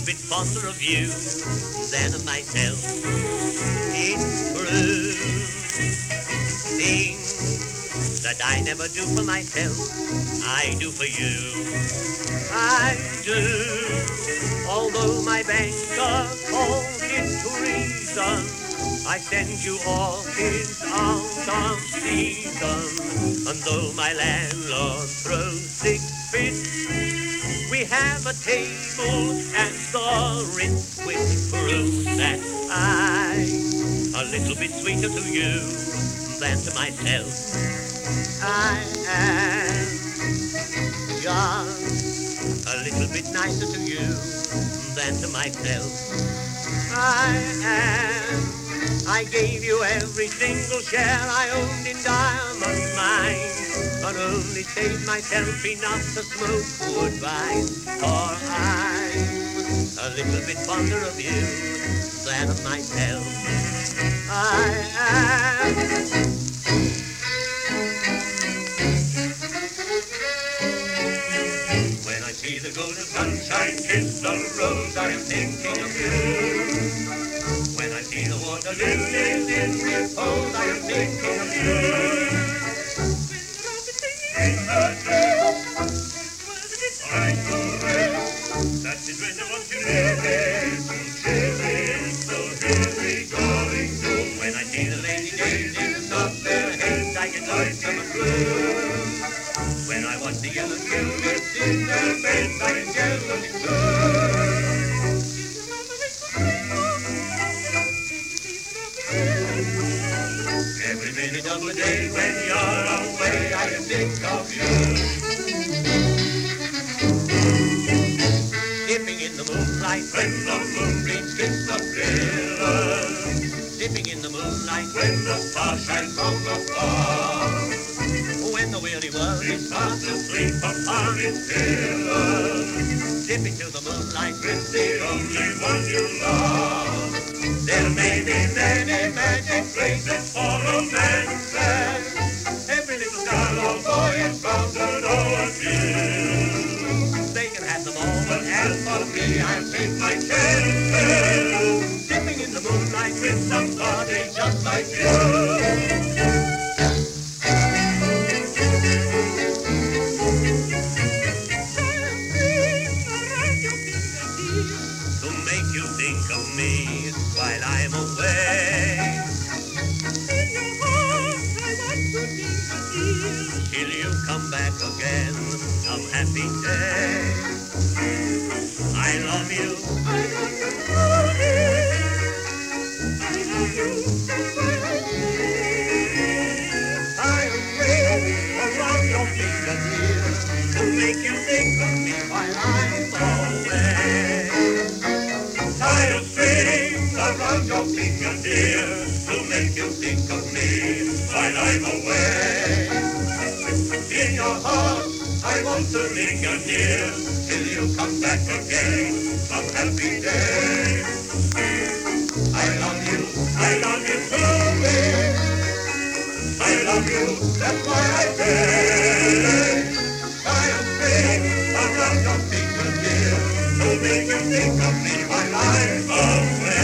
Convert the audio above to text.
bit fonder of you than of myself. It's true. Things that I never do for myself, I do for you. I do. Although my banker calls it treason, I send you orchids out of season. And though my landlord throws 6 fits, we have a table and store it with fruit that a little bit sweeter to you than to myself. I am just a little bit nicer to you than to myself. I gave you every single share I owned in diamond mines, but only saved myself enough to smoke woodbine. For I'm a little bit fonder of you than of myself. I am. When I see the golden sunshine kiss the rose, I am thinking of you. When I see the water lilies in repose, I am thinking of you. In the day, I go rest. That is when I want to live in. So here we going to. When I see the lady daisies nod their heads, I get lonesome and blue. When I watch the yellow tulips in their beds, I am jealous too. Every minute of the day when you're away, I think of you. Dipping in the moonlight when the moonbeams kiss the pillars. Dipping in the moonlight when the stars shine from afar. When the weary world is fast asleep upon its pillars. Dip into the moonlight with the only one you love. There may be many magic places for romances. Every little girl or boy is bound to know a few. They can have them all, but as for me, I'll take my chances. Dipping in the moonlight with somebody just like you. Think of me while I'm away. In your heart I want to think of you till you come back again some happy day. I love you. I love you, honey. I love you, that's why I live. I am waiting around your finger, dear, to make you think of me while I'm away. Tie a string around your finger, dear, to make you think of me while I'm away. In your heart, I want to linger near till you come back again some happy day. I love you truly. I love you, that's why I say. Tie a string around your finger, dear, to make you think of me while I'm away.